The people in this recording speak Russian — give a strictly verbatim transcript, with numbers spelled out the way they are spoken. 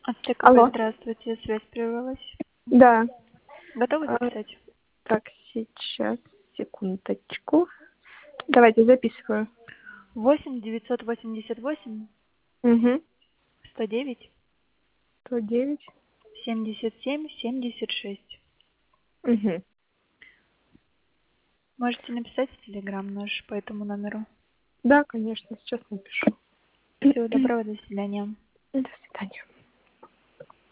АЦТКБ, Алло. здравствуйте, связь прервалась. Да. Готовы А, записать? так, сейчас, секундочку. Давайте записываю. восемь девятьсот восемьдесят восемь Угу. сто девять сто девять. семьдесят семь семьдесят шесть. Угу. Можете написать в Телеграм наш по этому номеру. Да, конечно, сейчас напишу. Всего доброго, до свидания. До свидания.